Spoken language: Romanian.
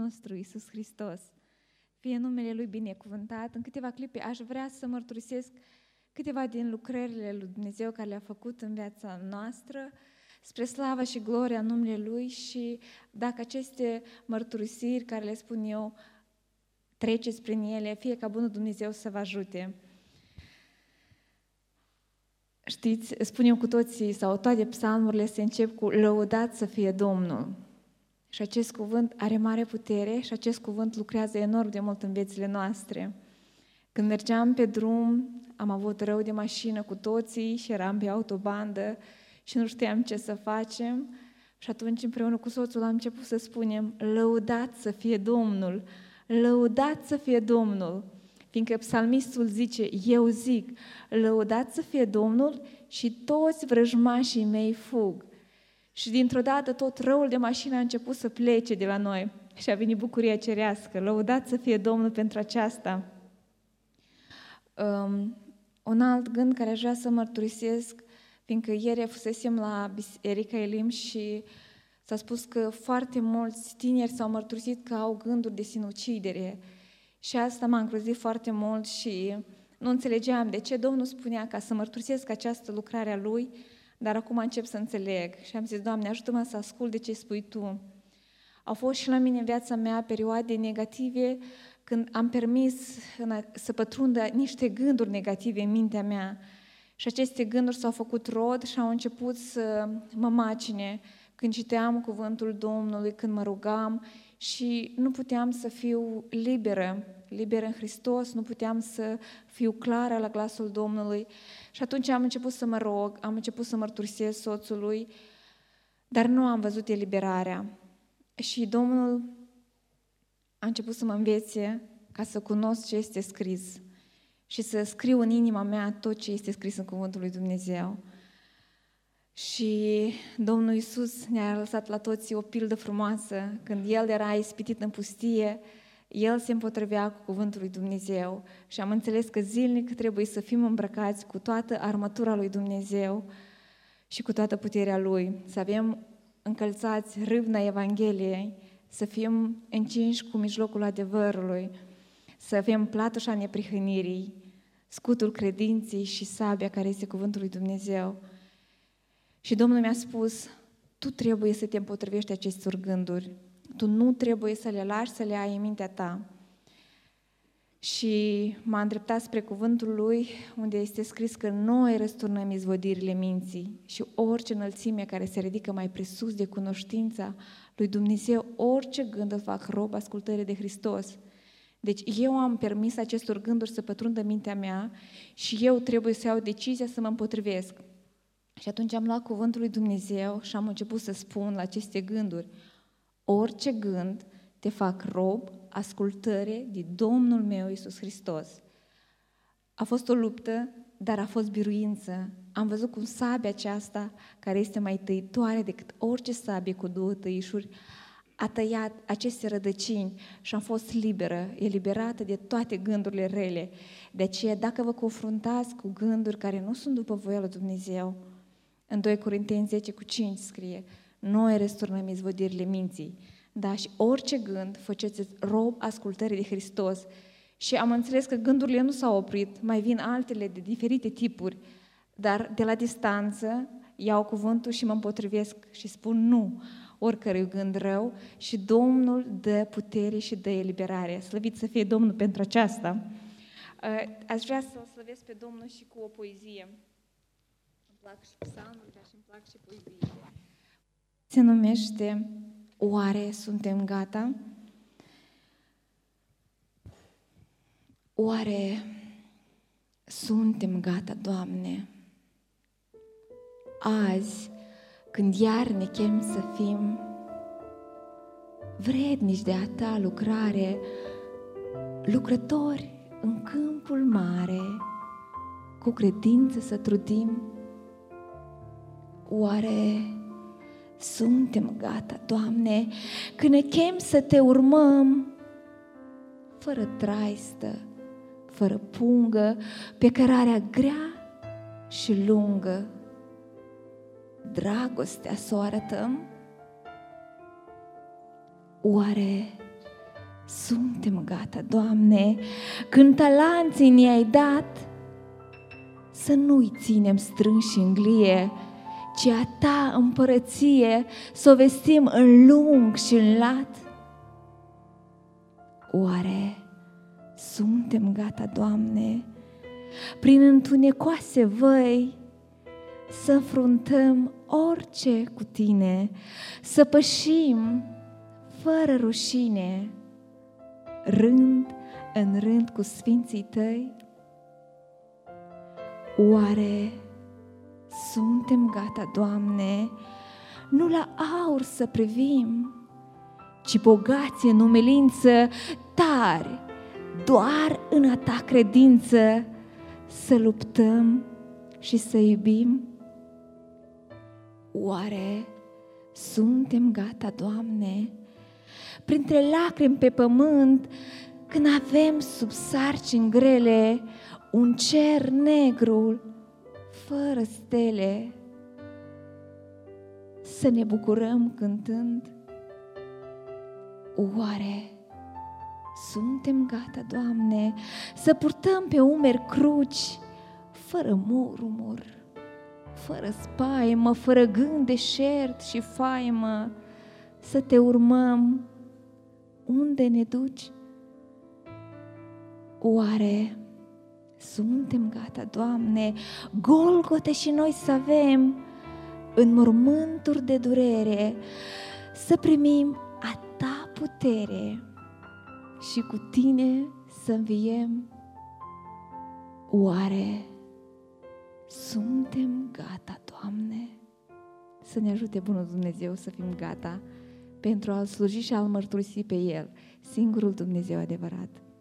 nostru, Iisus Hristos. Fie numele Lui binecuvântat. În câteva clipe aș vrea să mărturisesc câteva din lucrările lui Dumnezeu care le-a făcut în viața noastră, spre slava și gloria numele Lui, și dacă aceste mărturisiri care le spun eu, treceți prin ele, fie ca bunul Dumnezeu să vă ajute. Știți, spunem cu toții, sau toate psalmurile se încep cu lăudat să fie Domnul. Și acest cuvânt are mare putere și acest cuvânt lucrează enorm de mult în viețile noastre. Când mergeam pe drum, am avut rău de mașină cu toții și eram pe autobandă și nu știam ce să facem. Și atunci împreună cu soțul am început să spunem, lăudat să fie Domnul, lăudat să fie Domnul. Fiindcă psalmistul zice, eu zic, lăudat să fie Domnul și toți vrăjmașii mei fug. Și dintr-o dată tot răul de mașină a început să plece de la noi și a venit bucuria cerească. Lăudat să fie Domnul pentru aceasta. Un alt gând care aș vrea să mărturisesc, fiindcă ieri fusesem la Biserica Elim și s-a spus că foarte mulți tineri s-au mărturisit că au gânduri de sinucidere. Și asta m-a îngrozit foarte mult și nu înțelegeam de ce Domnul spunea ca să mărturisesc această lucrare a Lui, dar acum încep să înțeleg. Și am zis, Doamne, ajută-mă să ascult de ce spui Tu. Au fost și la mine în viața mea perioade negative când am permis să pătrundă niște gânduri negative în mintea mea. Și aceste gânduri s-au făcut rod și au început să mă macine când citeam cuvântul Domnului, când mă rugam și nu puteam să fiu liberă în Hristos, nu puteam să fiu clară la glasul Domnului. Și atunci am început să mă rog, am început să mărturisesc soțului, dar nu am văzut eliberarea. Și Domnul a început să mă învețe ca să cunosc ce este scris și să scriu în inima mea tot ce este scris în cuvântul lui Dumnezeu. Și Domnul Iisus ne-a lăsat la toți o pildă frumoasă. Când El era ispitit în pustie, El se împotrivea cu cuvântul lui Dumnezeu și am înțeles că zilnic trebuie să fim îmbrăcați cu toată armătura lui Dumnezeu și cu toată puterea Lui, să avem încălțați râvna Evangheliei, să fim încinși cu mijlocul adevărului, să avem platoșa neprihănirii, scutul credinței și sabia care este cuvântul lui Dumnezeu. Și Domnul mi-a spus, tu trebuie să te împotrivești acestor gânduri, tu nu trebuie să le lași să le ai în mintea ta. Și m-a îndreptat spre cuvântul Lui, unde este scris că noi răsturnăm izvodirile minții și orice înălțime care se ridică mai presus de cunoștința lui Dumnezeu, orice gând îl fac rob ascultării de Hristos. Deci eu am permis acestor gânduri să pătrundă mintea mea și eu trebuie să iau decizia să mă împotrivesc. Și atunci am luat cuvântul lui Dumnezeu și am început să spun la aceste gânduri, orice gând te fac rob ascultării de Domnul meu Iisus Hristos. A fost o luptă, dar a fost biruință. Am văzut cum sabia aceasta, care este mai tăitoare decât orice sabie cu două tăișuri, a tăiat aceste rădăcini și am fost liberă, eliberată de toate gândurile rele. De aceea, dacă vă confruntați cu gânduri care nu sunt după voia lui Dumnezeu, în 2 Corinteni 10:5 scrie, noi răsturnăm izvodirile minții. Da, și orice gând faceți rob ascultării de Hristos. Și am înțeles că gândurile nu s-au oprit, mai vin altele de diferite tipuri, dar de la distanță iau cuvântul și mă împotrivesc și spun nu oricărui gând rău și Domnul dă putere și dă eliberare. Slăvit să fie Domnul pentru aceasta. Aș vrea să-L slăvesc pe Domnul și cu o poezie. Îmi plac și psalmuri, dar și îmi plac și poeziile. Se numește Oare suntem gata? Oare suntem gata, Doamne? Azi, când iar ne chem să fim vrednici de a Ta lucrare, lucrători în câmpul mare, cu credință să trudim, oare suntem gata, Doamne, când ne chem să Te urmăm, fără traistă, fără pungă, pe cărarea grea și lungă, dragostea să o arătăm? Oare Suntem gata, Doamne, când talanții ne-ai dat, să nu-i ținem strânși în glie, ci a Ta împărăție să o vestim în lung și în lat. Oare suntem gata, Doamne, prin întunecoase văi, să înfruntăm orice cu Tine, să pășim fără rușine, rând în rând cu sfinții Tăi? Oare suntem gata, Doamne, nu la aur să privim, ci bogați în umilință, tari, doar în a Ta credință, să luptăm și să iubim? Oare suntem gata, Doamne, printre lacrimi pe pământ, când avem sub sarcini grele un cer negru fără stele, să ne bucurăm cântând? Oare suntem gata, Doamne, să purtăm pe umeri cruci, fără murmur, fără spaimă, fără gând deșert și faimă, să Te urmăm unde ne duci? Oare suntem gata, Doamne, Golgote și noi să avem, în mormânturi de durere, să primim a Ta putere și cu Tine să înviem? Oare suntem gata, Doamne? Să ne ajute bunul Dumnezeu să fim gata pentru a-L sluji și a-L mărturisi pe El, singurul Dumnezeu adevărat.